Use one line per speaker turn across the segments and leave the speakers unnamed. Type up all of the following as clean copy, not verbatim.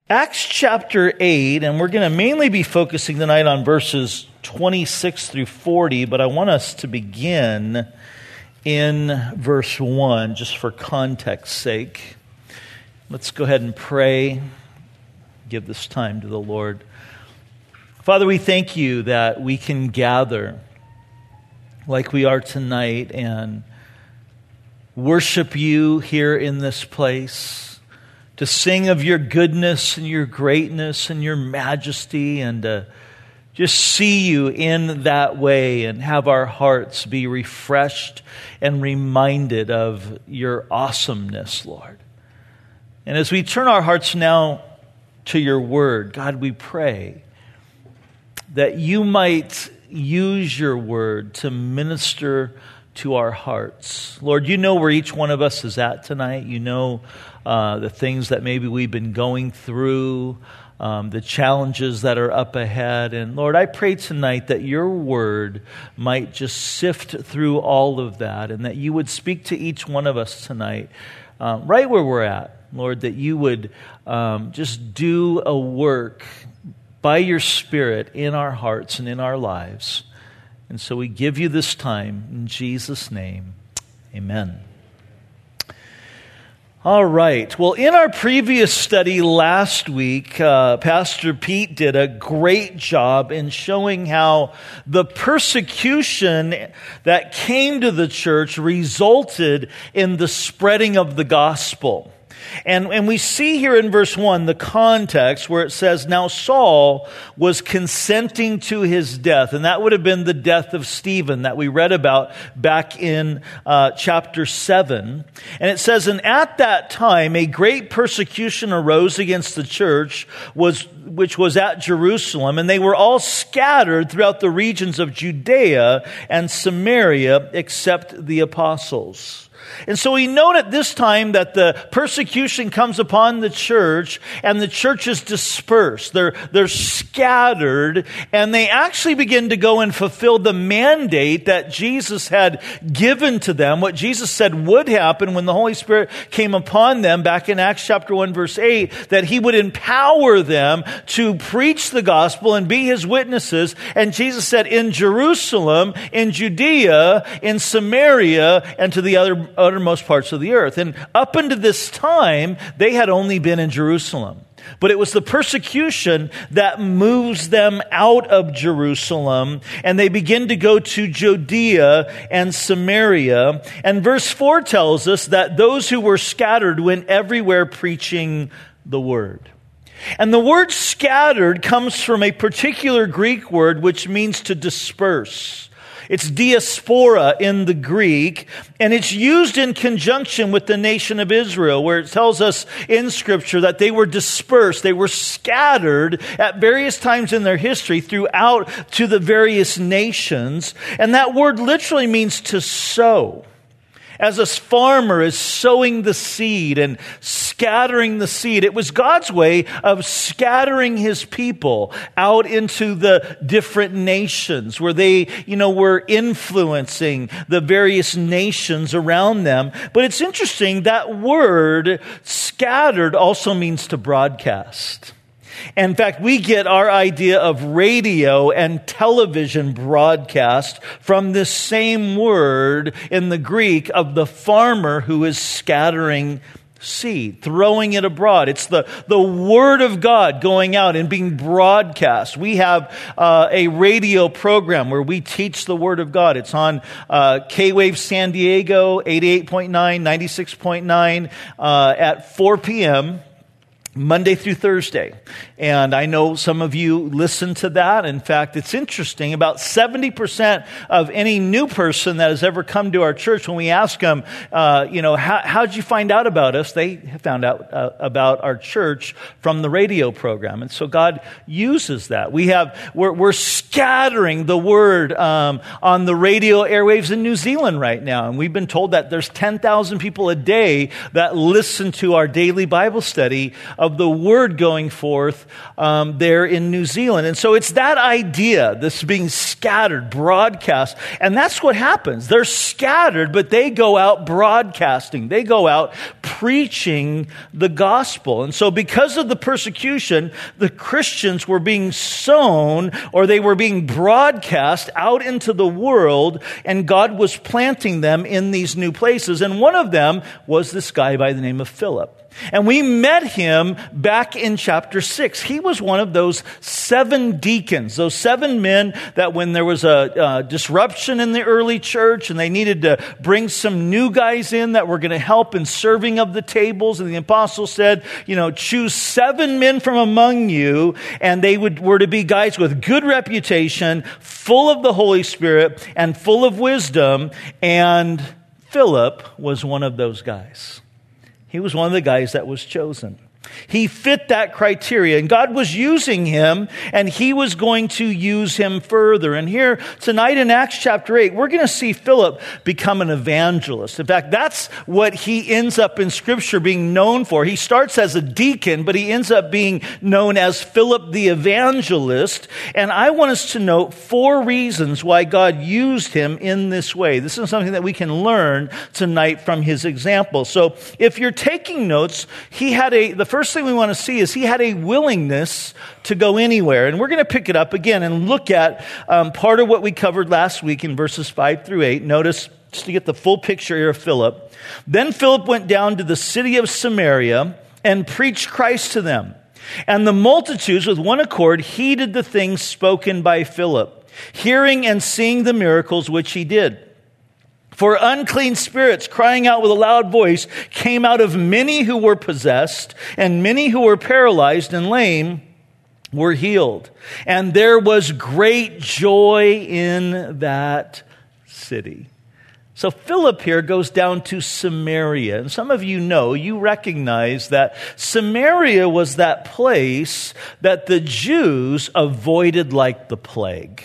Acts chapter 8, and we're going to mainly be focusing tonight on verses 26 through 40, but I want us to begin in verse 1, just for context sake. Let's go ahead and pray, give this time to the Lord. Father, we thank you that we can gather like we are tonight and worship you here in this place, to sing of your goodness and your greatness and your majesty, and to just see you in that way and have our hearts be refreshed and reminded of your awesomeness, Lord. And as we turn our hearts now to your word, God, we pray that you might use your word to minister to our hearts. Lord, you know where each one of us is at tonight. You know the things that maybe we've been going through, the challenges that are up ahead. And Lord, I pray tonight that your word might just sift through all of that, and that you would speak to each one of us tonight, right where we're at. Lord, that you would just do a work by your Spirit in our hearts and in our lives. And so we give you this time in Jesus' name. Amen. All right. Well, in our previous study last week, Pastor Pete did a great job in showing how the persecution that came to the church resulted in the spreading of the gospel. And we see here in verse 1 the context where it says, now Saul was consenting to his death. And that would have been the death of Stephen that we read about back in chapter 7. And it says, and at that time a great persecution arose against the church, which was at Jerusalem. And they were all scattered throughout the regions of Judea and Samaria, except the apostles. And so we note at this time that the persecution comes upon the church, and the church is dispersed. They're scattered, and they actually begin to go and fulfill the mandate that Jesus had given to them, what Jesus said would happen when the Holy Spirit came upon them back in Acts chapter 1 verse 8, that he would empower them to preach the gospel and be his witnesses. And Jesus said, in Jerusalem, in Judea, in Samaria, and to the uttermost parts of the earth. And up until this time, they had only been in Jerusalem. But it was the persecution that moves them out of Jerusalem, and they begin to go to Judea and Samaria. And verse 4 tells us that those who were scattered went everywhere preaching the word. And the word scattered comes from a particular Greek word which means to disperse. It's diaspora in the Greek, and it's used in conjunction with the nation of Israel, where it tells us in Scripture that they were dispersed, they were scattered at various times in their history throughout to the various nations. And that word literally means to sow. As a farmer is sowing the seed and scattering the seed, it was God's way of scattering his people out into the different nations where they, were influencing the various nations around them. But it's interesting, that word scattered also means to broadcast. In fact, we get our idea of radio and television broadcast from this same word in the Greek of the farmer who is scattering seed, throwing it abroad. It's the word of God going out and being broadcast. We have a radio program where we teach the word of God. It's on K-Wave San Diego, 88.9, 96.9 at 4 p.m., Monday through Thursday. And I know some of you listen to that. In fact, it's interesting. About 70% of any new person that has ever come to our church, when we ask them, how'd you find out about us? They found out about our church from the radio program. And so God uses that. We're scattering the word on the radio airwaves in New Zealand right now. And we've been told that there's 10,000 people a day that listen to our daily Bible study of the word going forth forth there in New Zealand. And so it's that idea, this being scattered, broadcast. And that's what happens. They're scattered, but they go out broadcasting. They go out preaching the gospel. And so because of the persecution, the Christians were being sown, or they were being broadcast out into the world, and God was planting them in these new places. And one of them was this guy by the name of Philip. And we met him back in chapter 6. He was one of those 7 deacons, those 7 men that when there was a disruption in the early church and they needed to bring some new guys in that were going to help in serving of the tables. And the apostle said, choose 7 men from among you, and they were to be guys with good reputation, full of the Holy Spirit and full of wisdom. And Philip was one of those guys. He was one of the guys that was chosen. He fit that criteria, and God was using him, and he was going to use him further. And here tonight in Acts chapter 8, we're going to see Philip become an evangelist. In fact, that's what he ends up in Scripture being known for. He starts as a deacon, but he ends up being known as Philip the evangelist. And I want us to note 4 reasons why God used him in this way. This is something that we can learn tonight from his example. So if you're taking notes, the first thing we want to see is he had a willingness to go anywhere. And we're going to pick it up again and look at part of what we covered last week in verses 5 through 8. Notice, just to get the full picture here of Philip. Then Philip went down to the city of Samaria and preached Christ to them. And the multitudes with one accord heeded the things spoken by Philip, hearing and seeing the miracles which he did. For unclean spirits, crying out with a loud voice, came out of many who were possessed, and many who were paralyzed and lame were healed. And there was great joy in that city. So Philip here goes down to Samaria. And some of you recognize that Samaria was that place that the Jews avoided like the plague.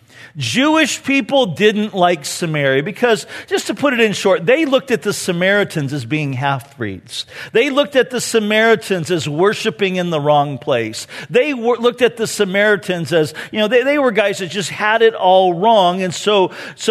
Jewish people didn't like Samaria because, just to put it in short, they looked at the Samaritans as being half-breeds. They looked at the Samaritans as worshiping in the wrong place. They looked at the Samaritans as, they were guys that just had it all wrong. And so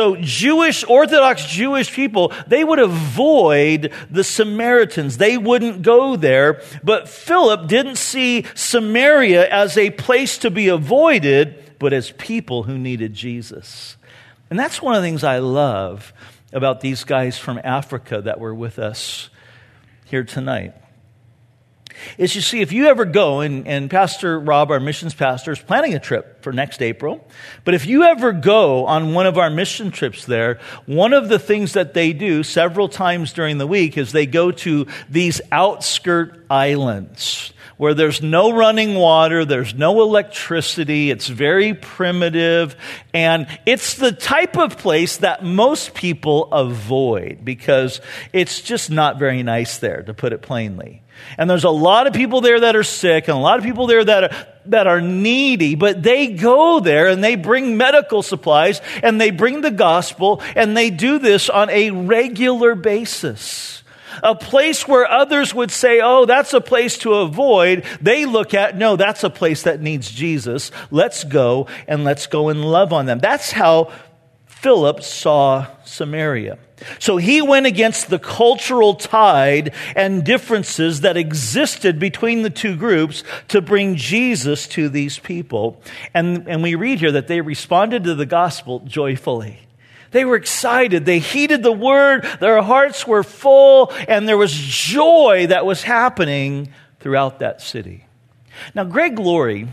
Orthodox Jewish people, they would avoid the Samaritans. They wouldn't go there. But Philip didn't see Samaria as a place to be avoided, but as people who needed Jesus. And that's one of the things I love about these guys from Africa that were with us here tonight. Is, you see, if you ever go, and Pastor Rob, our missions pastor, is planning a trip for next April, but if you ever go on one of our mission trips there, one of the things that they do several times during the week is they go to these outskirt islands where there's no running water, there's no electricity, it's very primitive, and it's the type of place that most people avoid because it's just not very nice there, to put it plainly. And there's a lot of people there that are sick, and a lot of people there that are needy, but they go there and they bring medical supplies, and they bring the gospel, and they do this on a regular basis. A place where others would say, oh, that's a place to avoid. They look at, no, that's a place that needs Jesus. Let's go and love on them. That's how Philip saw Samaria. So he went against the cultural tide and differences that existed between the two groups to bring Jesus to these people. And we read here that they responded to the gospel joyfully. They were excited. They heeded the word. Their hearts were full, and there was joy that was happening throughout that city. Now, Greg Laurie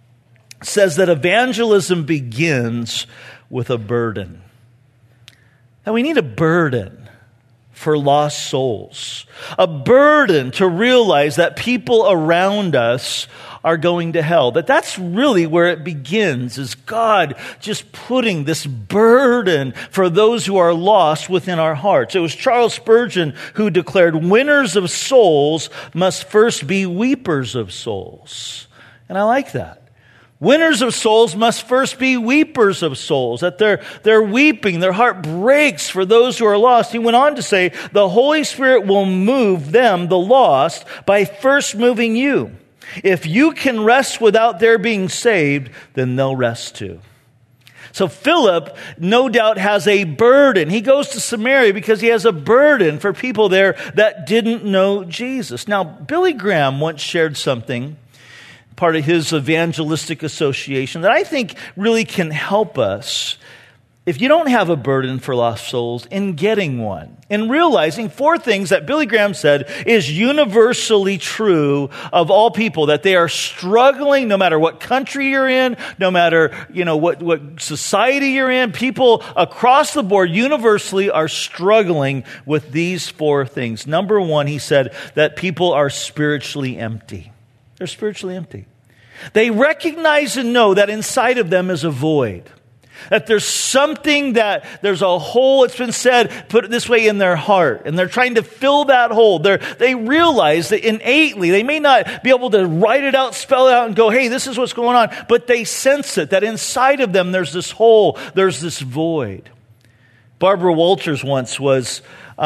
says that evangelism begins with a burden. Now, we need a burden for lost souls, a burden to realize that people around us are going to hell. That's really where it begins, is God just putting this burden for those who are lost within our hearts. It was Charles Spurgeon who declared, winners of souls must first be weepers of souls. And I like that. Winners of souls must first be weepers of souls, that they're weeping, their heart breaks for those who are lost. He went on to say, the Holy Spirit will move them, the lost, by first moving you. If you can rest without their being saved, then they'll rest too. So Philip, no doubt, has a burden. He goes to Samaria because he has a burden for people there that didn't know Jesus. Now, Billy Graham once shared something, part of his evangelistic association, that I think really can help us, if you don't have a burden for lost souls, in getting one. In realizing 4 things that Billy Graham said is universally true of all people, that they are struggling no matter what country you're in, no matter, what society you're in. People across the board universally are struggling with these 4 things. Number 1, he said that people are spiritually empty. They're spiritually empty. They recognize and know that inside of them is a void. That there's something, there's a hole, it's been said, put it this way, in their heart. And they're trying to fill that hole. They realize that innately, they may not be able to write it out, spell it out, and go, hey, this is what's going on. But they sense it, that inside of them there's this hole, there's this void. Barbara Walters once was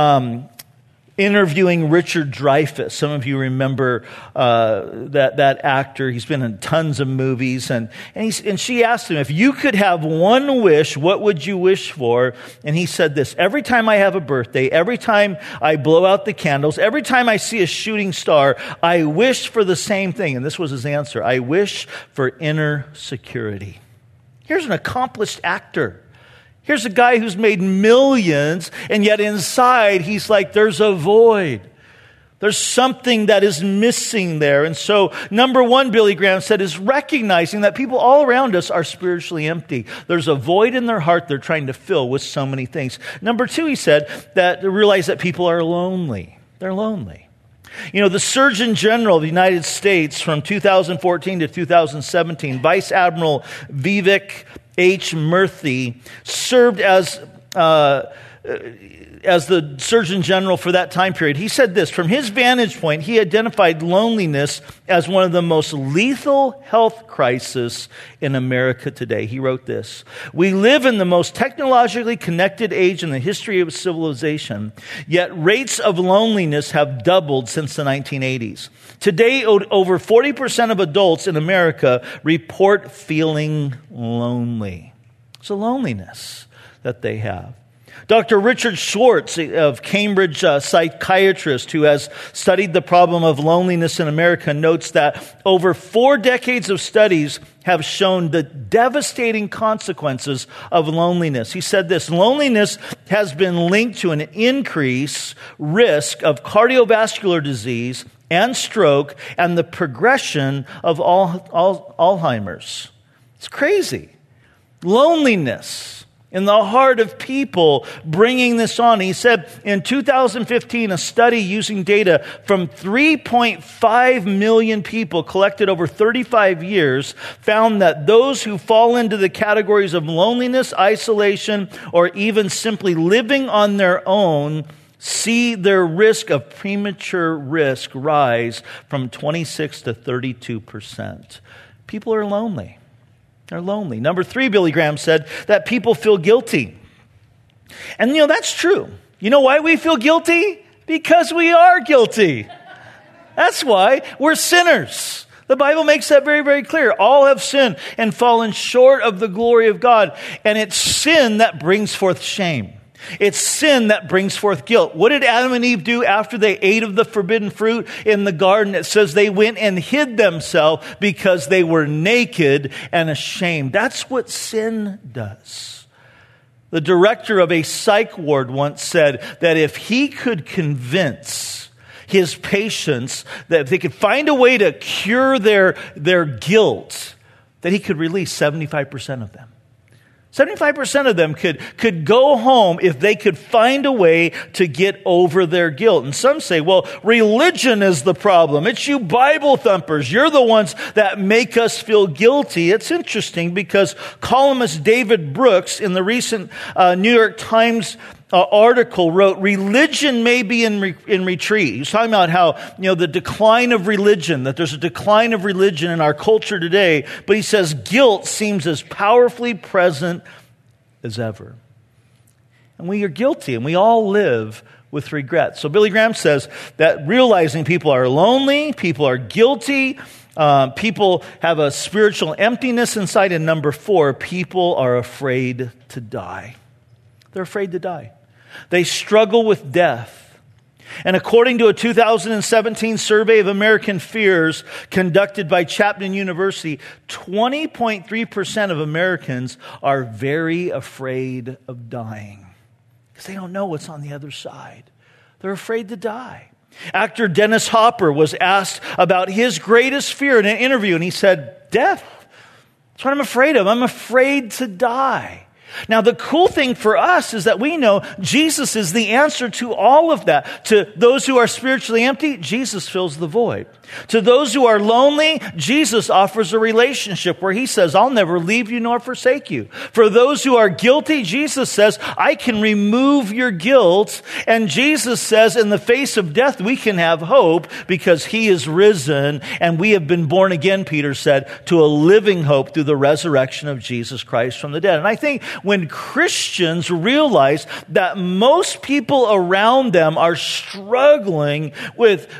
interviewing Richard Dreyfuss. Some of you remember that actor. He's been in tons of movies. And she asked him, if you could have one wish, what would you wish for? And he said this: every time I have a birthday, every time I blow out the candles, every time I see a shooting star, I wish for the same thing. And this was his answer: I wish for inner security. Here's an accomplished actor. Here's a guy who's made millions, and yet inside he's like, there's a void. There's something that is missing there. And so, number 1, Billy Graham said, is recognizing that people all around us are spiritually empty. There's a void in their heart they're trying to fill with so many things. Number 2, he said, that they realize that people are lonely. They're lonely. The Surgeon General of the United States from 2014 to 2017, Vice Admiral Vivek H. Murthy, served as the Surgeon General for that time period. He said this: from his vantage point, he identified loneliness as one of the most lethal health crises in America today. He wrote this: we live in the most technologically connected age in the history of civilization, yet rates of loneliness have doubled since the 1980s. Today, over 40% of adults in America report feeling lonely. It's a loneliness that they have. Dr. Richard Schwartz of Cambridge, psychiatrist who has studied the problem of loneliness in America, notes that over 4 decades of studies have shown the devastating consequences of loneliness. He said this: loneliness has been linked to an increased risk of cardiovascular disease and stroke and the progression of Alzheimer's. It's crazy. Loneliness in the heart of people bringing this on. He said in 2015, a study using data from 3.5 million people collected over 35 years found that those who fall into the categories of loneliness, isolation, or even simply living on their own see their risk of premature risk rise from 26 to 32%. People are lonely. They're lonely. Number 3, Billy Graham said that people feel guilty. And that's true. You know why we feel guilty? Because we are guilty. That's why. We're sinners. The Bible makes that very, very clear. All have sinned and fallen short of the glory of God. And it's sin that brings forth shame. It's sin that brings forth guilt. What did Adam and Eve do after they ate of the forbidden fruit in the garden? It says they went and hid themselves because they were naked and ashamed. That's what sin does. The director of a psych ward once said that if he could convince his patients that if they could find a way to cure their guilt, that he could release 75% of them. 75% of them could go home if they could find a way to get over their guilt. And some say, well, religion is the problem. It's you Bible thumpers. You're the ones that make us feel guilty. It's interesting because columnist David Brooks in the recent New York Times article wrote, religion may be in retreat. He was talking about how, the decline of religion, that there's a decline of religion in our culture today. But he says guilt seems as powerfully present as ever. And we are guilty, and we all live with regret. So Billy Graham says that realizing people are lonely, people are guilty, people have a spiritual emptiness inside. And number 4, people are afraid to die. They're afraid to die. They struggle with death. And according to a 2017 survey of American fears conducted by Chapman University, 20.3% of Americans are very afraid of dying because they don't know what's on the other side. They're afraid to die. Actor Dennis Hopper was asked about his greatest fear in an interview, and he said, death. That's what I'm afraid of. I'm afraid to die. Now, the cool thing for us is that we know Jesus is the answer to all of that. To those who are spiritually empty, Jesus fills the void. To those who are lonely, Jesus offers a relationship where he says, I'll never leave you nor forsake you. For those who are guilty, Jesus says, I can remove your guilt. And Jesus says, in the face of death, we can have hope because he is risen and we have been born again, Peter said, to a living hope through the resurrection of Jesus Christ from the dead. And I think when Christians realize that most people around them are struggling with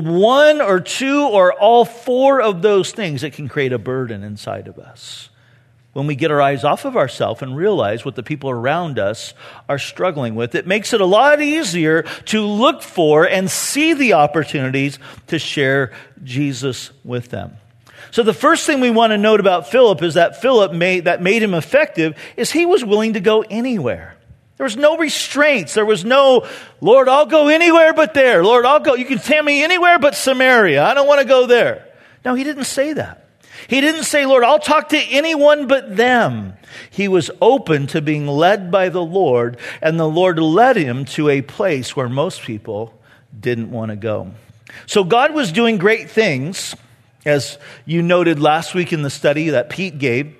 one or two or all 4 of those things, it can create a burden inside of us. When we get our eyes off of ourselves and realize what the people around us are struggling with, it makes it a lot easier to look for and see the opportunities to share Jesus with them. So the first thing we want to note about Philip is that that made him effective is he was willing to go anywhere. There was no restraints. There was no, Lord, I'll go anywhere but there. Lord, you can send me anywhere but Samaria. I don't want to go there. No, he didn't say that. He didn't say, Lord, I'll talk to anyone but them. He was open to being led by the Lord, and the Lord led him to a place where most people didn't want to go. So God was doing great things, as you noted last week in the study that Pete gave.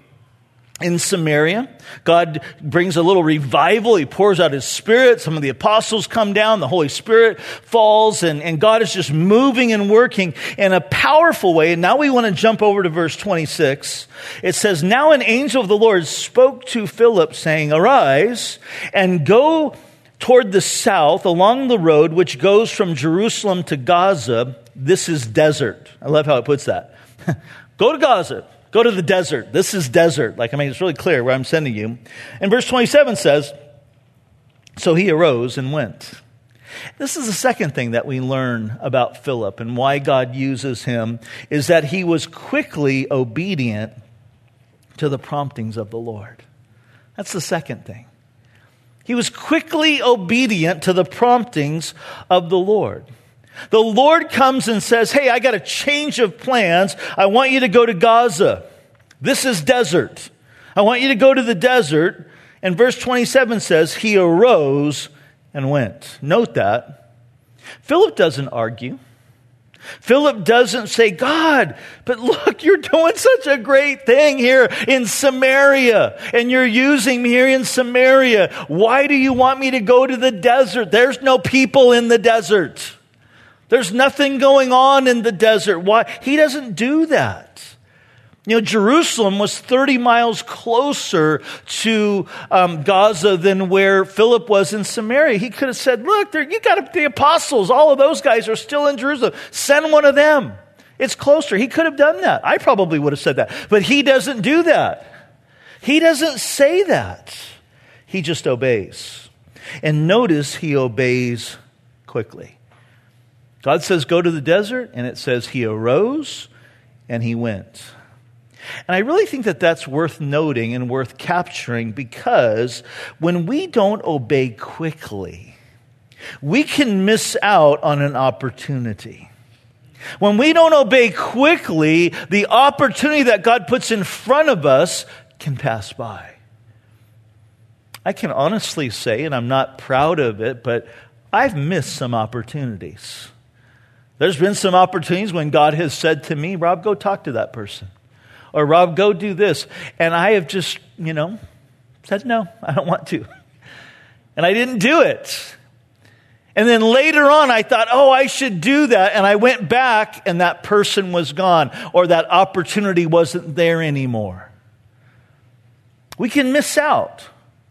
In Samaria, God brings a little revival. He pours out his Spirit. Some of the apostles come down. The Holy Spirit falls, and God is just moving and working in a powerful way. And now we want to jump over to verse 26. It says, Now an angel of the Lord spoke to Philip, saying, Arise and go toward the south along the road which goes from Jerusalem to Gaza. This is desert. I love how it puts that. Go to Gaza. Go to the desert. This is desert. It's really clear where I'm sending you. And verse 27 says, So he arose and went. This is the second thing that we learn about Philip and why God uses him, is that he was quickly obedient to the promptings of the Lord. That's the second thing. He was quickly obedient to the promptings of the Lord. The Lord comes and says, hey, I got a change of plans. I want you to go to Gaza. This is desert. I want you to go to the desert. And verse 27 says, he arose and went. Note that. Philip doesn't argue. Philip doesn't say, God, but look, you're doing such a great thing here in Samaria, and you're using me here in Samaria. Why do you want me to go to the desert? There's no people in the desert. There's nothing going on in the desert. Why? He doesn't do that. Jerusalem was 30 miles closer to Gaza than where Philip was in Samaria. He could have said, look, you got the apostles. All of those guys are still in Jerusalem. Send one of them. It's closer. He could have done that. I probably would have said that. But he doesn't do that. He doesn't say that. He just obeys. And notice he obeys quickly. God says, go to the desert, and it says he arose and he went. And I really think that that's worth noting and worth capturing, because when we don't obey quickly, we can miss out on an opportunity. When we don't obey quickly, the opportunity that God puts in front of us can pass by. I can honestly say, and I'm not proud of it, but I've missed some opportunities. There's been some opportunities when God has said to me, Rob, go talk to that person. Or Rob, go do this. And I have just, said, no, I don't want to. And I didn't do it. And then later on, I thought, I should do that. And I went back and that person was gone, or that opportunity wasn't there anymore. We can miss out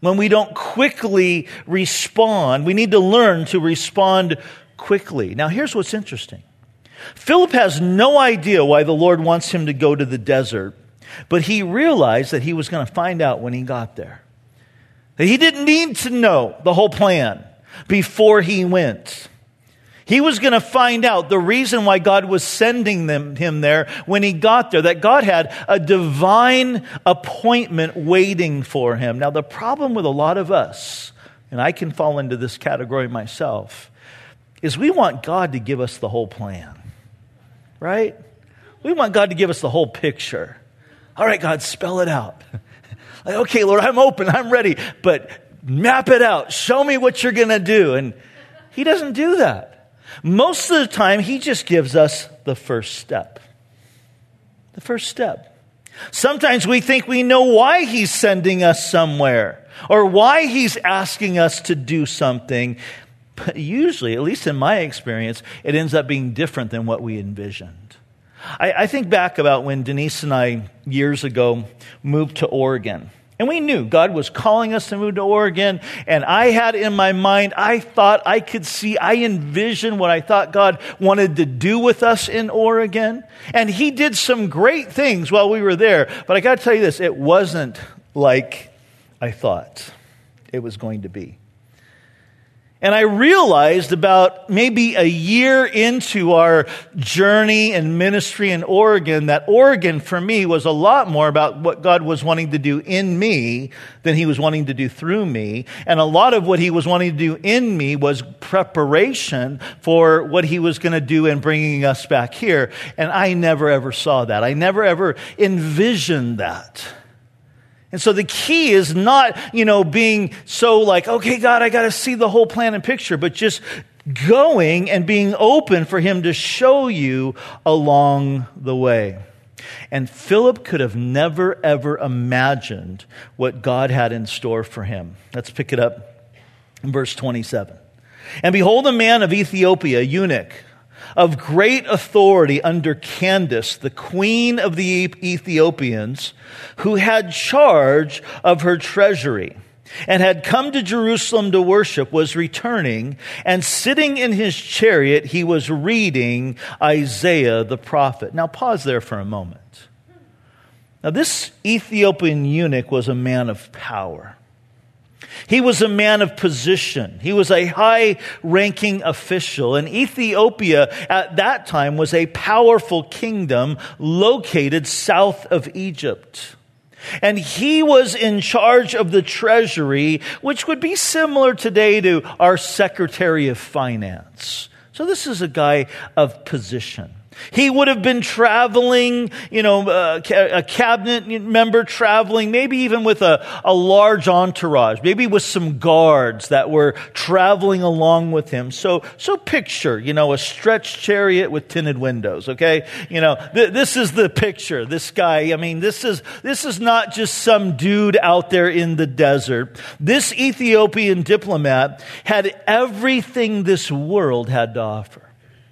when we don't quickly respond. We need to learn to respond quickly. Now, here's what's interesting. Philip has no idea why the Lord wants him to go to the desert, but he realized that he was going to find out when he got there. That he didn't need to know the whole plan before he went. He was going to find out the reason why God was sending him there when he got there, that God had a divine appointment waiting for him. Now, the problem with a lot of us, and I can fall into this category myself, is we want God to give us the whole plan, right? We want God to give us the whole picture. All right, God, spell it out. Like, okay, Lord, I'm open, I'm ready, but map it out. Show me what you're going to do. And he doesn't do that. Most of the time, he just gives us the first step. The first step. Sometimes we think we know why he's sending us somewhere or why he's asking us to do something. But usually, at least in my experience, it ends up being different than what we envisioned. I think back about when Denise and I, years ago, moved to Oregon. And we knew God was calling us to move to Oregon. And I had in my mind, I thought I could see, I envisioned what I thought God wanted to do with us in Oregon. And he did some great things while we were there. But I got to tell you this, it wasn't like I thought it was going to be. And I realized about maybe a year into our journey and ministry in Oregon that Oregon for me was a lot more about what God was wanting to do in me than he was wanting to do through me. And a lot of what he was wanting to do in me was preparation for what he was going to do in bringing us back here. And I never ever saw that. I never ever envisioned that. And so the key is not, being so like, okay, God, I got to see the whole plan and picture, but just going and being open for him to show you along the way. And Philip could have never, ever imagined what God had in store for him. Let's pick it up in verse 27. And behold, a man of Ethiopia, a eunuch, of great authority under Candace, the queen of the Ethiopians, who had charge of her treasury and had come to Jerusalem to worship, was returning, and sitting in his chariot, he was reading Isaiah the prophet. Now pause there for a moment. Now this Ethiopian eunuch was a man of power. He was a man of position. He was a high-ranking official. And Ethiopia at that time was a powerful kingdom located south of Egypt. And he was in charge of the treasury, which would be similar today to our Secretary of Finance. So this is a guy of position. He would have been traveling, a cabinet member traveling, maybe even with a large entourage, maybe with some guards that were traveling along with him. So picture, a stretched chariot with tinted windows, okay? This is the picture. This guy, this is not just some dude out there in the desert. This Ethiopian diplomat had everything this world had to offer.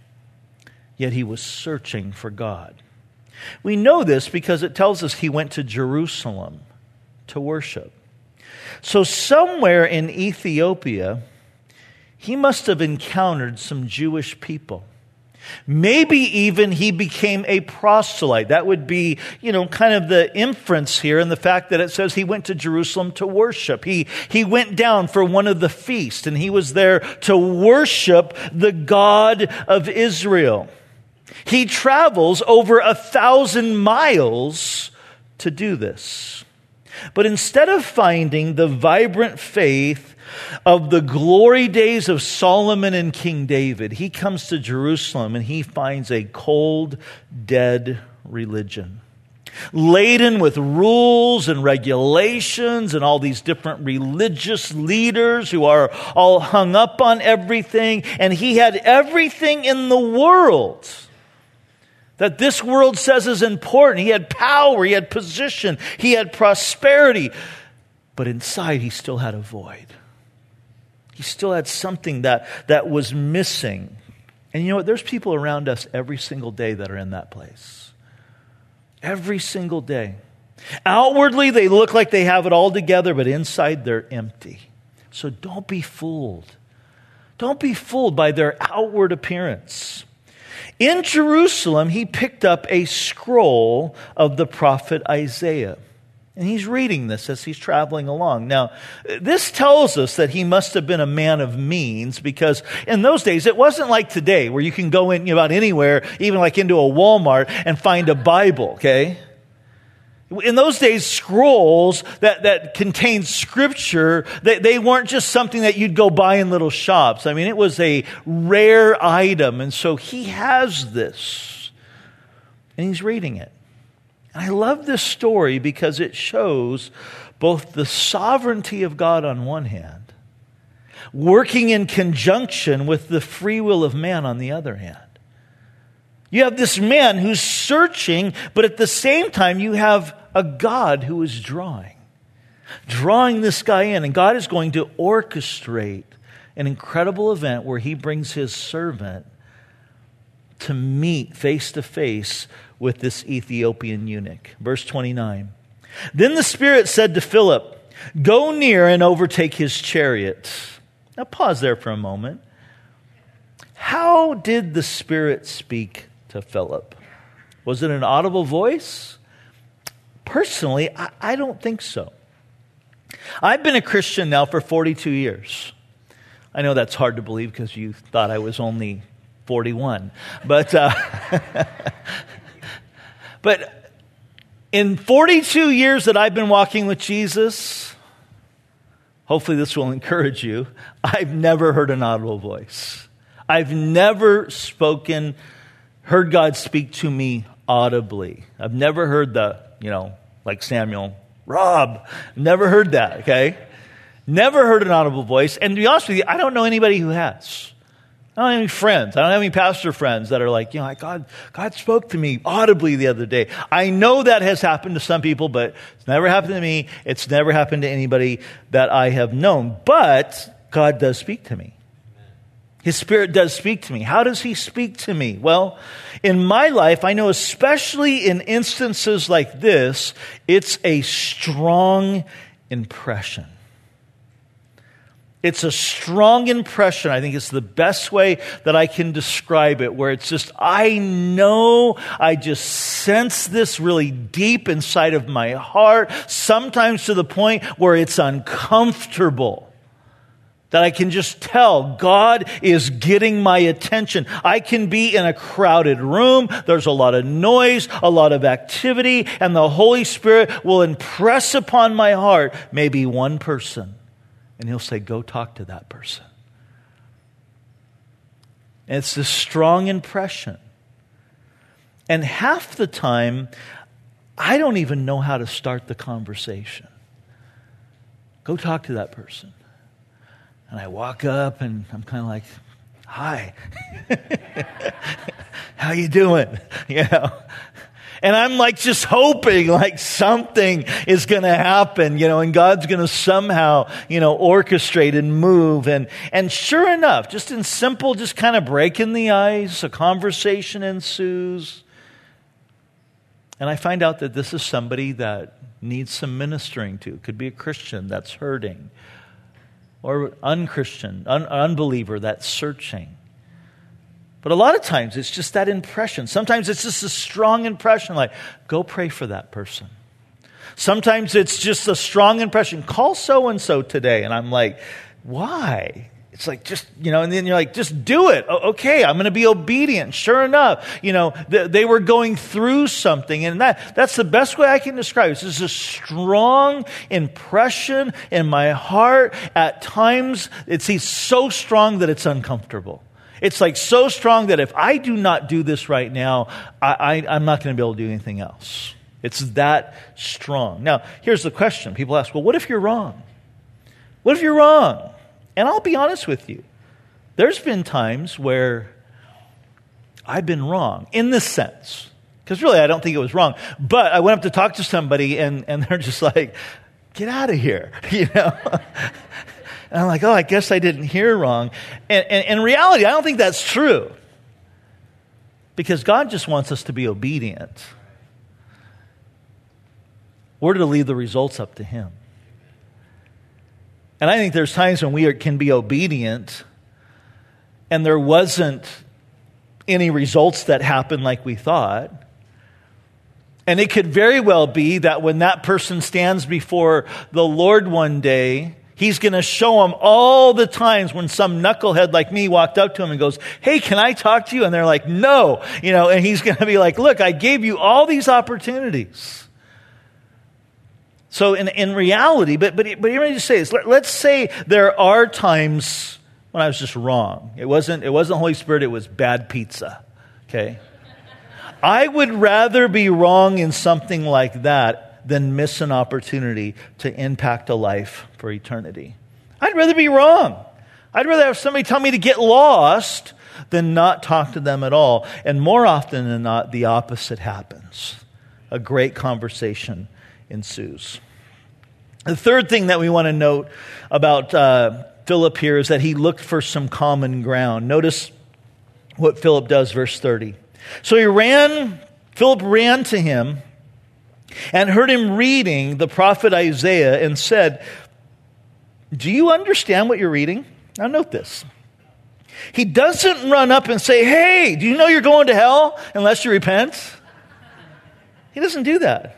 Yet he was searching for God. We know this because it tells us he went to Jerusalem to worship. So somewhere in Ethiopia, he must have encountered some Jewish people. Maybe even he became a proselyte. That would be, kind of the inference here in the fact that it says he went to Jerusalem to worship. He went down for one of the feasts, and he was there to worship the God of Israel. He travels over 1,000 miles to do this. But instead of finding the vibrant faith of the glory days of Solomon and King David, he comes to Jerusalem and he finds a cold, dead religion, laden with rules and regulations and all these different religious leaders who are all hung up on everything. And he had everything in the world that this world says is important. He had power, he had position, he had prosperity. But inside he still had a void. He still had something that was missing. And you know what? There's people around us every single day that are in that place. Every single day. Outwardly, they look like they have it all together, but inside they're empty. So don't be fooled. Don't be fooled by their outward appearance. In Jerusalem, he picked up a scroll of the prophet Isaiah. And he's reading this as he's traveling along. Now, this tells us that he must have been a man of means, because in those days, it wasn't like today where you can go in about anywhere, even like into a Walmart, and find a Bible, okay? In those days, scrolls that contained scripture, they weren't just something that you'd go buy in little shops. I mean, it was a rare item. And so he has this, and he's reading it. And I love this story because it shows both the sovereignty of God on one hand, working in conjunction with the free will of man on the other hand. You have this man who's searching, but at the same time you have a God who is drawing this guy in. And God is going to orchestrate an incredible event where he brings his servant to meet face to face with this Ethiopian eunuch. Verse 29. Then the Spirit said to Philip, "Go near and overtake his chariot." Now pause there for a moment. How did the Spirit speak to Philip? Was it an audible voice? Personally, I don't think so. I've been a Christian now for 42 years. I know that's hard to believe because you thought I was only 41. But in 42 years that I've been walking with Jesus, hopefully this will encourage you, I've never heard an audible voice. I've never heard God speak to me audibly. I've never heard like Samuel, Rob. Never heard that, okay? Never heard an audible voice. And to be honest with you, I don't know anybody who has. I don't have any friends. I don't have any pastor friends that are like, God spoke to me audibly the other day. I know that has happened to some people, but it's never happened to me. It's never happened to anybody that I have known. But God does speak to me. His Spirit does speak to me. How does he speak to me? Well, in my life, I know especially in instances like this, it's a strong impression. It's a strong impression. I think it's the best way that I can describe it, where it's just, I just sense this really deep inside of my heart, sometimes to the point where it's uncomfortable. That I can just tell God is getting my attention. I can be in a crowded room. There's a lot of noise, a lot of activity, and the Holy Spirit will impress upon my heart maybe one person. And he'll say, go talk to that person. And it's this strong impression. And half the time, I don't even know how to start the conversation. Go talk to that person. And I walk up and I'm kind of like, hi, how you doing? And I'm like just hoping like something is going to happen, and God's going to somehow, orchestrate and move. And sure enough, just in simple, just kind of breaking the ice, a conversation ensues. And I find out that this is somebody that needs some ministering to. It could be a Christian that's hurting. Or unchristian, unbeliever that's searching. But a lot of times it's just that impression. Sometimes it's just a strong impression like, go pray for that person. Sometimes it's just a strong impression, call so-and-so today. And I'm like, why? It's like, just, and then you're like, just do it. Okay, I'm going to be obedient. Sure enough, they were going through something. And that's the best way I can describe it. This is a strong impression in my heart. At times, it's so strong that it's uncomfortable. It's like so strong that if I do not do this right now, I'm not going to be able to do anything else. It's that strong. Now, here's the question. People ask, well, what if you're wrong? What if you're wrong? And I'll be honest with you. There's been times where I've been wrong in this sense. Because really, I don't think it was wrong. But I went up to talk to somebody and they're just like, get out of here, And I'm like, I guess I didn't hear wrong. And in reality, I don't think that's true. Because God just wants us to be obedient. We're to leave the results up to Him. And I think there's times when we can be obedient and there wasn't any results that happened like we thought. And it could very well be that when that person stands before the Lord one day, He's going to show them all the times when some knucklehead like me walked up to him and goes, "Hey, can I talk to you?" And they're like, "No." And He's going to be like, "Look, I gave you all these opportunities." So in reality, but let me just say this. Let's say there are times when I was just wrong. It wasn't the Holy Spirit, it was bad pizza. Okay? I would rather be wrong in something like that than miss an opportunity to impact a life for eternity. I'd rather be wrong. I'd rather have somebody tell me to get lost than not talk to them at all. And more often than not, the opposite happens. A great conversation ensues. The third thing that we want to note about Philip here is that he looked for some common ground. Notice what Philip does, verse 30. So Philip ran to him and heard him reading the prophet Isaiah and said, "Do you understand what you're reading?" Now note this. He doesn't run up and say, "Hey, do you know you're going to hell unless you repent?" He doesn't do that.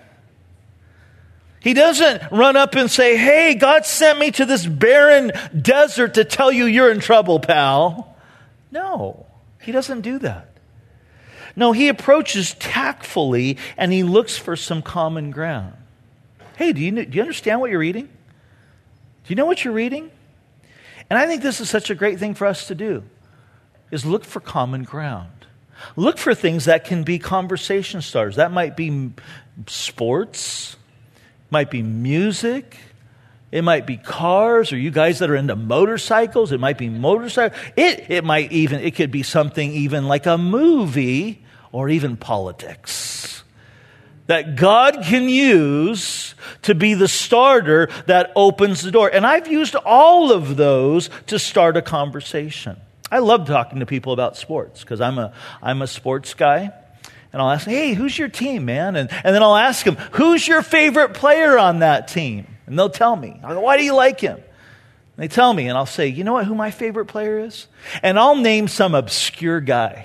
He doesn't run up and say, "Hey, God sent me to this barren desert to tell you you're in trouble, pal." No, he doesn't do that. No, he approaches tactfully and he looks for some common ground. Hey, do you understand what you're reading? Do you know what you're reading? And I think this is such a great thing for us to do, is look for common ground. Look for things that can be conversation starters. That might be sports, might be music, it might be cars, or you guys that are into motorcycles, it might be motorcycles. It could be something even like a movie or even politics that God can use to be the starter that opens the door. And I've used all of those to start a conversation. I love talking to people about sports because I'm a sports guy. And I'll ask, "Hey, who's your team, man?" And then I'll ask them, "Who's your favorite player on that team?" And they'll tell me. I go, "Why do you like him?" And they tell me, and I'll say, "You know what, who my favorite player is?" And I'll name some obscure guy.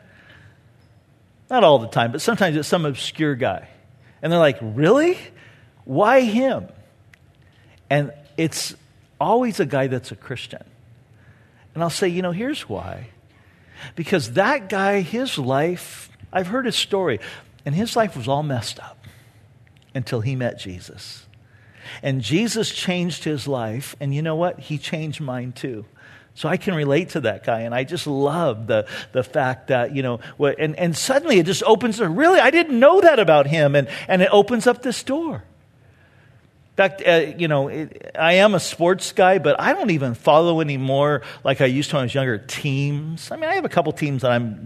Not all the time, but sometimes it's some obscure guy. And they're like, "Really? Why him?" And it's always a guy that's a Christian. And I'll say, here's why. Because that guy, his life, I've heard his story, and his life was all messed up until he met Jesus. And Jesus changed his life, and you know what? He changed mine too. So I can relate to that guy, and I just love the fact that, and suddenly it just opens, really, I didn't know that about him, and it opens up this door. In fact, I am a sports guy, but I don't even follow anymore like I used to when I was younger, teams. I mean, I have a couple teams that I'm,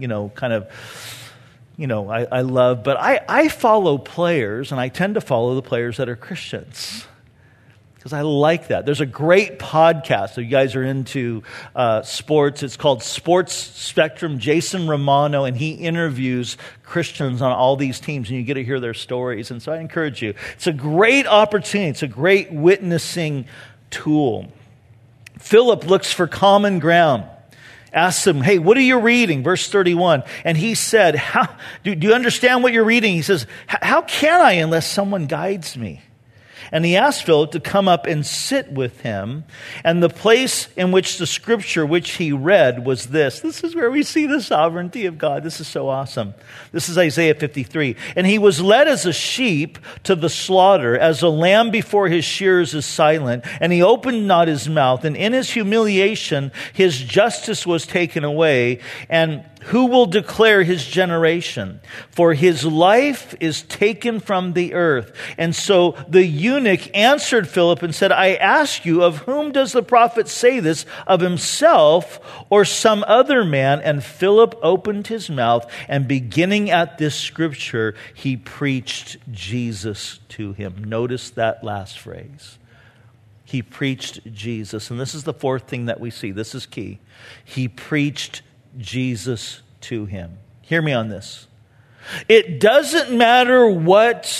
I love, but I follow players, and I tend to follow the players that are Christians because I like that. There's a great podcast. So you guys are into sports. It's called Sports Spectrum. Jason Romano, and he interviews Christians on all these teams, and you get to hear their stories. And so I encourage you. It's a great opportunity. It's a great witnessing tool. Philip looks for common ground. Asks him, "Hey, what are you reading?" Verse 31. And he said, do you understand what you're reading? He says, "How can I unless someone guides me?" And he asked Philip to come up and sit with him. And the place in which the scripture which he read was this. This is where we see the sovereignty of God. This is so awesome. This is Isaiah 53. "And he was led as a sheep to the slaughter, as a lamb before his shearers is silent. And he opened not his mouth. And in his humiliation, his justice was taken away. And who will declare his generation? For his life is taken from the earth." And so the eunuch answered Philip and said, "I ask you, of whom does the prophet say this, of himself or some other man?" And Philip opened his mouth, and beginning at this scripture, he preached Jesus to him. Notice that last phrase. He preached Jesus. And this is the fourth thing that we see. This is key. He preached Jesus to him. Hear me on this. It doesn't matter what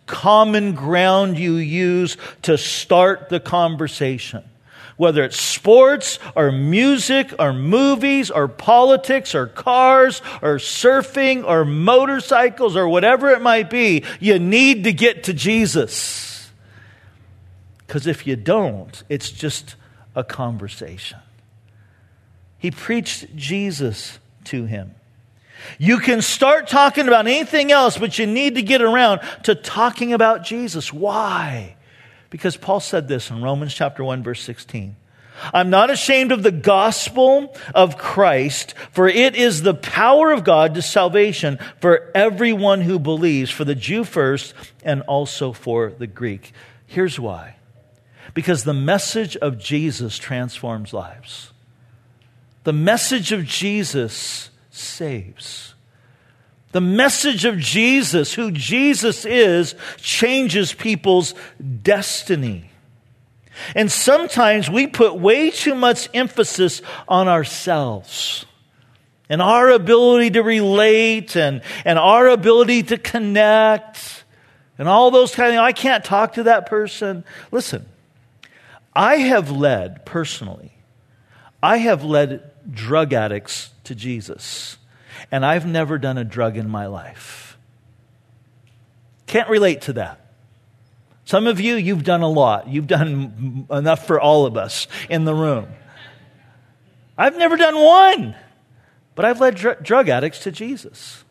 common ground you use to start the conversation. Whether it's sports or music or movies or politics or cars or surfing or motorcycles or whatever it might be, you need to get to Jesus. Because if you don't, it's just a conversation. He preached Jesus to him. You can start talking about anything else, but you need to get around to talking about Jesus. Why? Because Paul said this in Romans chapter 1, verse 16. I'm not ashamed of the gospel of Christ, for it is the power of God to salvation for everyone who believes, for the Jew first and also for the Greek. Here's why. Because the message of Jesus transforms lives. The message of Jesus saves. The message of Jesus, who Jesus is, changes people's destiny. And sometimes we put way too much emphasis on ourselves and our ability to relate and our ability to connect and all those kind of things. I can't talk to that person. Listen, I have led drug addicts to Jesus, and I've never done a drug in my life. Can't relate to that. Some of you, you've done a lot. You've done enough for all of us in the room. I've never done one, but I've led drug addicts to Jesus.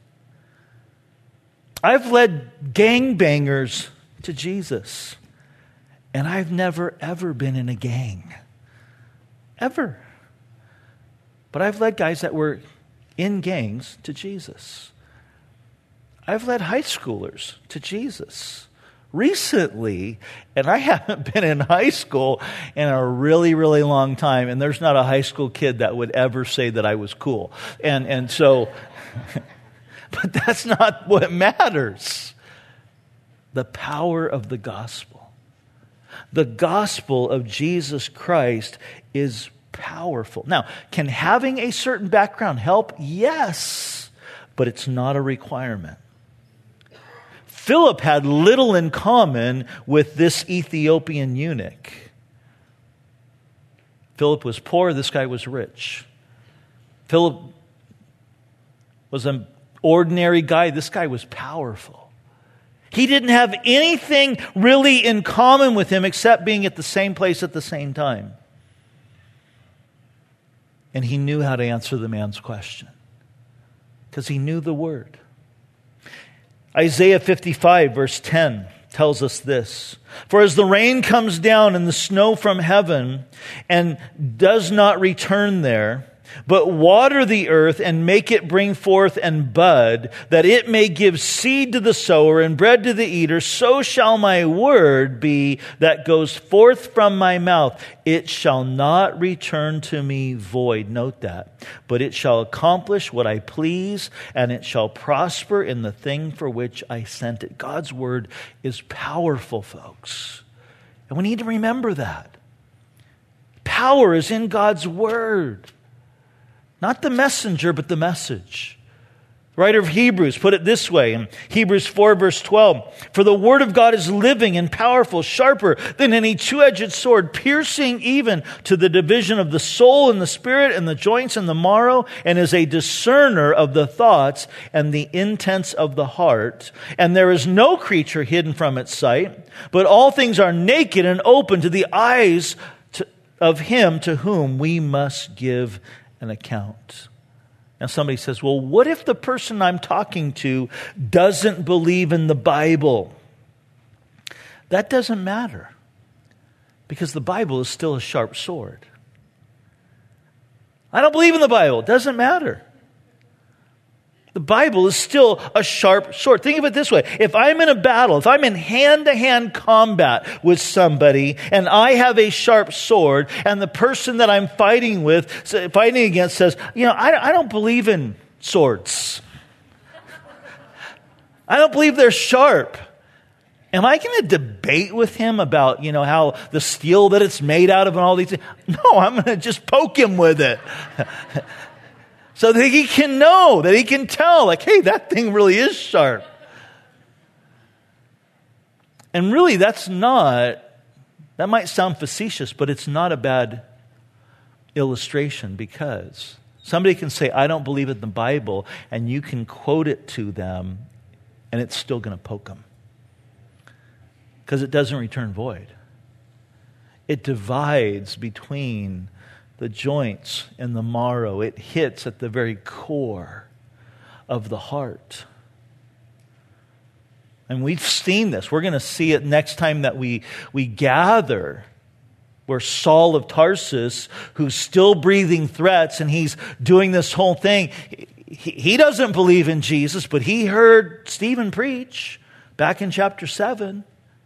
I've led gangbangers to Jesus, and I've never, ever been in a gang. Ever. But I've led guys that were in gangs to Jesus. I've led high schoolers to Jesus. Recently, and I haven't been in high school in a really, really long time, and there's not a high school kid that would ever say that I was cool. And so, but that's not what matters. The power of the gospel. The gospel of Jesus Christ is powerful. Now, can having a certain background help? Yes, but it's not a requirement. Philip had little in common with this Ethiopian eunuch. Philip was poor, this guy was rich. Philip was an ordinary guy, this guy was powerful. He didn't have anything really in common with him except being at the same place at the same time. And he knew how to answer the man's question because he knew the word. Isaiah 55 verse 10 tells us this. For as the rain comes down and the snow from heaven and does not return there, but water the earth and make it bring forth and bud, that it may give seed to the sower and bread to the eater, so shall my word be that goes forth from my mouth. It shall not return to me void. Note that. But it shall accomplish what I please, and it shall prosper in the thing for which I sent it. God's word is powerful, folks. And we need to remember that. Power is in God's word. Not the messenger, but the message. The writer of Hebrews put it this way in Hebrews 4 verse 12. For the word of God is living and powerful, sharper than any two-edged sword, piercing even to the division of the soul and the spirit and the joints and the marrow, and is a discerner of the thoughts and the intents of the heart. And there is no creature hidden from its sight, but all things are naked and open to the eyes of him to whom we must give an account. Now somebody says, well, what if the person I'm talking to doesn't believe in the Bible? That doesn't matter, because the Bible is still a sharp sword. I don't believe in the Bible. It doesn't matter. The Bible is still a sharp sword. Think of it this way. If I'm in a battle, if I'm in hand-to-hand combat with somebody and I have a sharp sword and the person that I'm fighting against says, I don't believe in swords. I don't believe they're sharp. Am I going to debate with him about, how the steel that it's made out of and all these things? No, I'm going to just poke him with it. So that he can know, that he can tell, hey, that thing really is sharp. And really, that might sound facetious, but it's not a bad illustration, because somebody can say, I don't believe in the Bible, and you can quote it to them, and it's still going to poke them. Because it doesn't return void. It divides between the joints and the marrow. It hits at the very core of the heart. And we've seen this. We're going to see it next time that we gather, where Saul of Tarsus, who's still breathing threats, and he's doing this whole thing. He doesn't believe in Jesus, but he heard Stephen preach back in chapter 7.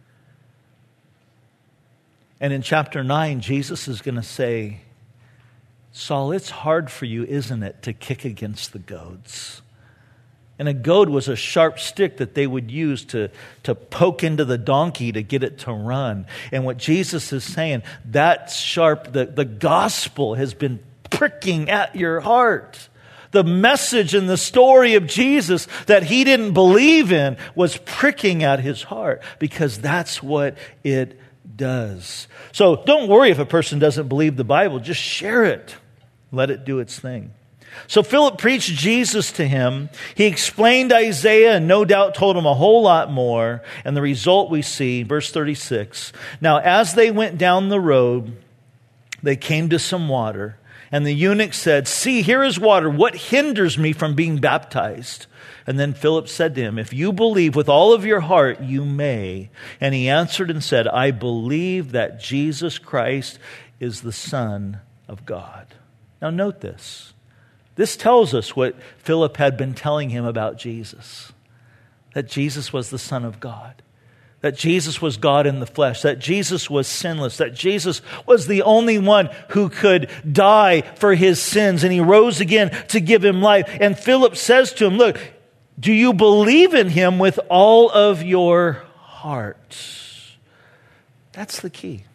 And in chapter 9, Jesus is going to say, Saul, it's hard for you, isn't it, to kick against the goads? And a goad was a sharp stick that they would use to poke into the donkey to get it to run. And what Jesus is saying, that sharp, the gospel has been pricking at your heart. The message and the story of Jesus that he didn't believe in was pricking at his heart, because that's what it does. So don't worry if a person doesn't believe the Bible. Just share it. Let it do its thing. So Philip preached Jesus to him. He explained Isaiah and no doubt told him a whole lot more. And the result we see, verse 36. Now, as they went down the road, they came to some water. And the eunuch said, see, here is water. What hinders me from being baptized? And then Philip said to him, if you believe with all of your heart, you may. And he answered and said, I believe that Jesus Christ is the Son of God. Now note this. This tells us what Philip had been telling him about Jesus. That Jesus was the Son of God. That Jesus was God in the flesh. That Jesus was sinless. That Jesus was the only one who could die for his sins. And he rose again to give him life. And Philip says to him, look, do you believe in him with all of your heart? That's the key.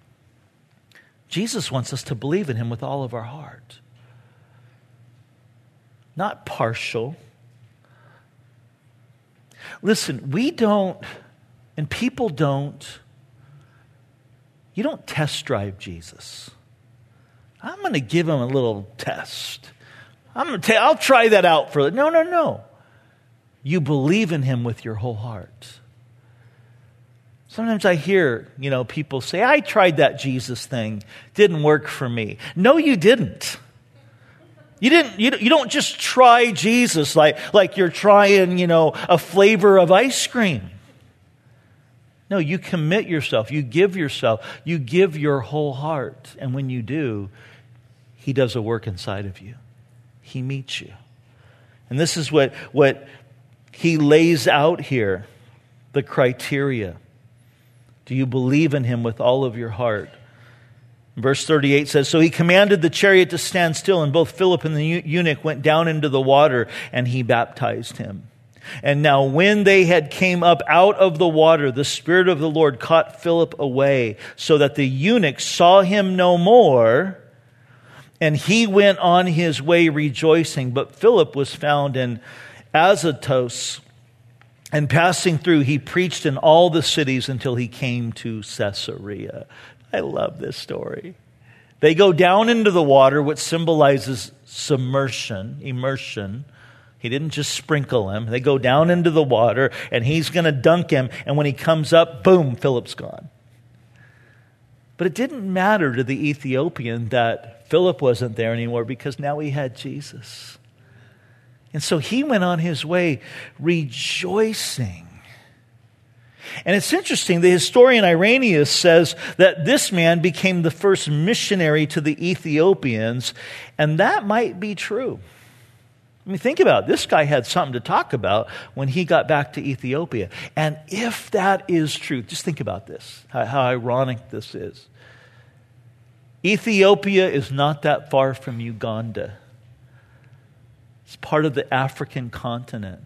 Jesus wants us to believe in him with all of our heart. Not partial. Listen, we don't, and people don't, you don't test drive Jesus. I'm going to give him a little test. I'll try that out for, no. You believe in him with your whole heart. Sometimes I hear, people say, I tried that Jesus thing. Didn't work for me. No, you didn't. You don't just try Jesus like you're trying, a flavor of ice cream. No, you commit yourself. You give yourself. You give your whole heart. And when you do, he does a work inside of you. He meets you. And this is what he lays out here, the criteria. Do you believe in him with all of your heart? Verse 38 says, so he commanded the chariot to stand still, and both Philip and the eunuch went down into the water, and he baptized him. And now when they had came up out of the water, the Spirit of the Lord caught Philip away, so that the eunuch saw him no more, and he went on his way rejoicing. But Philip was found in Azotus, and passing through, he preached in all the cities until he came to Caesarea. I love this story. They go down into the water, which symbolizes immersion. He didn't just sprinkle him. They go down into the water, and he's going to dunk him. And when he comes up, boom, Philip's gone. But it didn't matter to the Ethiopian that Philip wasn't there anymore, because now he had Jesus. And so he went on his way rejoicing. And it's interesting, the historian Irenaeus says that this man became the first missionary to the Ethiopians, and that might be true. I mean, think about it. This guy had something to talk about when he got back to Ethiopia. And if that is true, just think about this, how ironic this is. Ethiopia is not that far from Uganda. It's part of the African continent.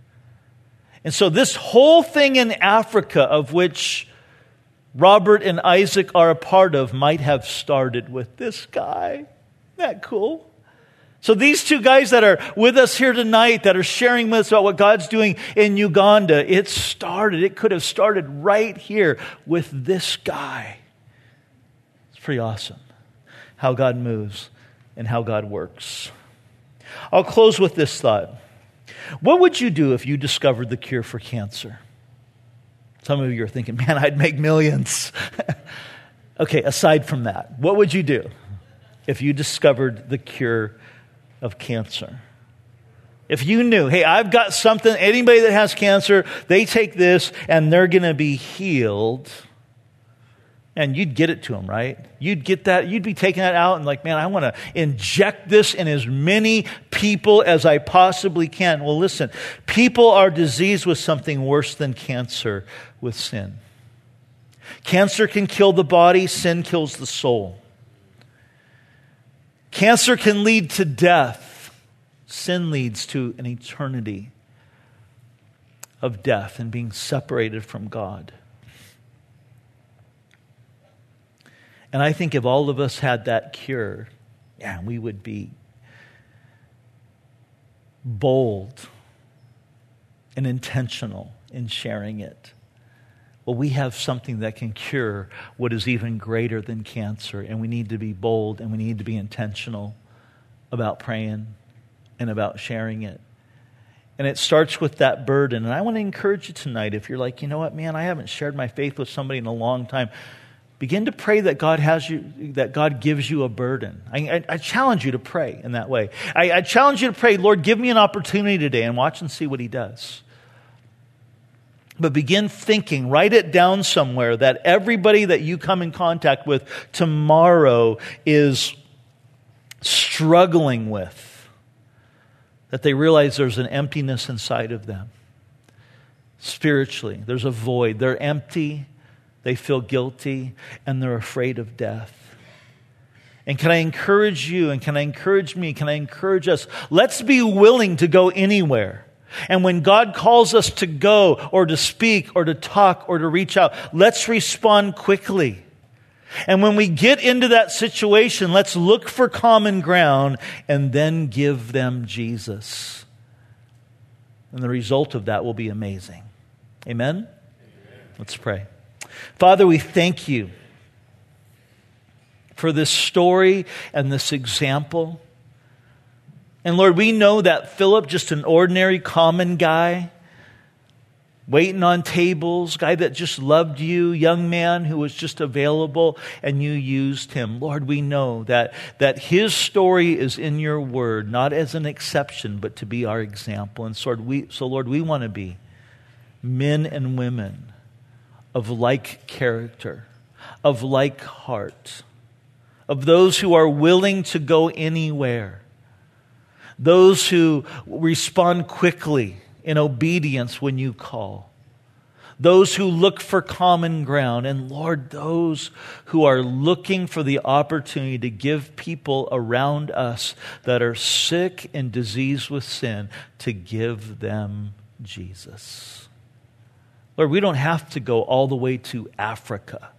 And so this whole thing in Africa, of which Robert and Isaac are a part of, might have started with this guy. Isn't that cool? So these two guys that are with us here tonight, that are sharing with us about what God's doing in Uganda, it could have started right here with this guy. It's pretty awesome how God moves and how God works. I'll close with this thought. What would you do if you discovered the cure for cancer? Some of you are thinking, man, I'd make millions. Okay, aside from that, what would you do if you discovered the cure of cancer? If you knew, hey, I've got something, anybody that has cancer, they take this and they're going to be healed. And you'd get it to them, right? You'd get that. You'd be taking that out and like, man, I want to inject this in as many people as I possibly can. Well, listen, people are diseased with something worse than cancer, with sin. Cancer can kill the body. Sin kills the soul. Cancer can lead to death. Sin leads to an eternity of death and being separated from God. And I think if all of us had that cure, we would be bold and intentional in sharing it. Well, we have something that can cure what is even greater than cancer, and we need to be bold and we need to be intentional about praying and about sharing it. And it starts with that burden. And I want to encourage you tonight, if you're like, you know what, man, I haven't shared my faith with somebody in a long time, begin to pray that God gives you a burden. I challenge you to pray in that way. I challenge you to pray, Lord, give me an opportunity today, and watch and see what He does. But begin thinking, write it down somewhere, that everybody that you come in contact with tomorrow is struggling with, that they realize there's an emptiness inside of them. Spiritually, there's a void. They're empty. They feel guilty, and they're afraid of death. And can I encourage you, and can I encourage me, can I encourage us? Let's be willing to go anywhere. And when God calls us to go or to speak or to talk or to reach out, let's respond quickly. And when we get into that situation, let's look for common ground and then give them Jesus. And the result of that will be amazing. Amen? Let's pray. Father, we thank you for this story and this example. And Lord, we know that Philip, just an ordinary common guy, waiting on tables, guy that just loved you, young man who was just available, and you used him. Lord, we know that his story is in your word, not as an exception, but to be our example. And so Lord, we want to be men and women of like character, of like heart, of those who are willing to go anywhere, those who respond quickly in obedience when you call, those who look for common ground, and Lord, those who are looking for the opportunity to give people around us that are sick and diseased with sin, to give them Jesus. Lord, we don't have to go all the way to Africa,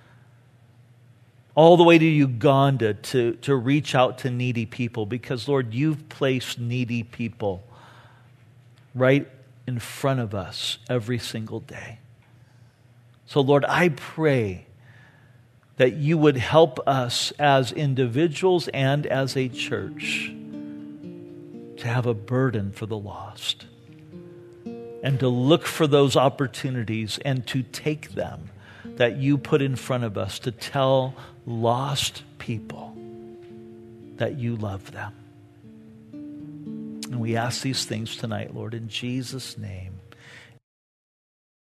all the way to Uganda to reach out to needy people, because, Lord, you've placed needy people right in front of us every single day. So, Lord, I pray that you would help us as individuals and as a church to have a burden for the lost and to look for those opportunities and to take them that you put in front of us to tell lost people that you love them. And we ask these things tonight, Lord, in Jesus' name.